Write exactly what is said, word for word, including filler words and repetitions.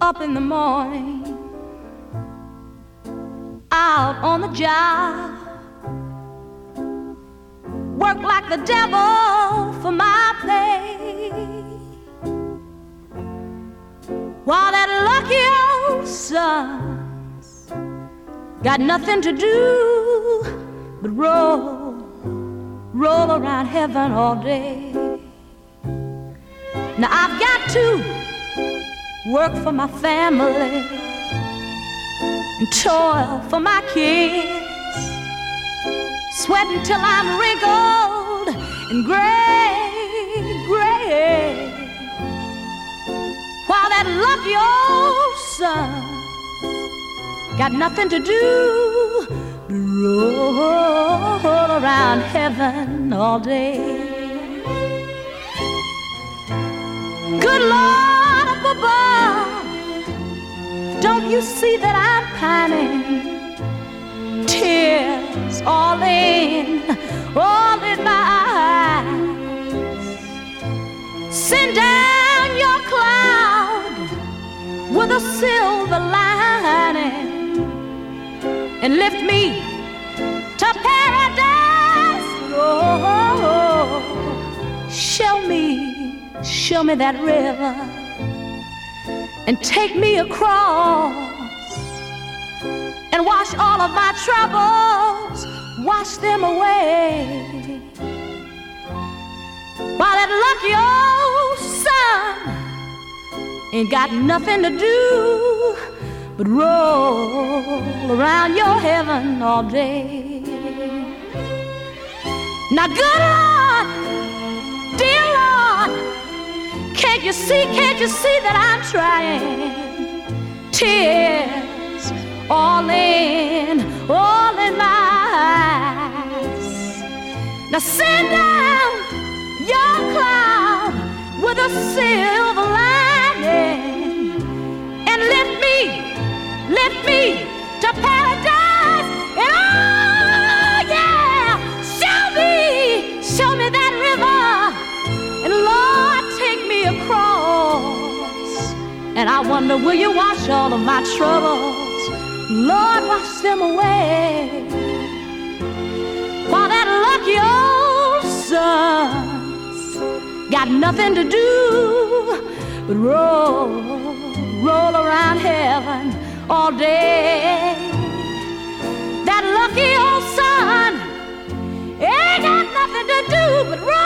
up in the morning, out on the job, work like the devil for my pay, while that lucky old son's got nothing to do but roll, roll around heaven all day. Now I've got to work for my family and toil for my kids, sweating till I'm wrinkled and gray, gray, while that lucky old son got nothing to do but roll around heaven all day. Good Lord up above, don't you see that I'm pining? Tears all in, all in my eyes. Send down your cloud with a silver lining and lift me to paradise. Oh, show me, show me that river and take me across and wash all of my troubles, wash them away, while that lucky old sun ain't got nothing to do but roll around your heaven all day. Now good Lord, dear Lord, can't you see, can't you see that I'm trying? Tears all in, all in my eyes. Now send down your cloud with a silver lining and lift me, lift me to paradise. And oh yeah, show me, show me that river, and Lord, take me across. And I wonder, will you wash all of my troubles? Lord, wash them away, while that lucky old son's got nothing to do but roll, roll around heaven all day. That lucky old son ain't got nothing to do but roll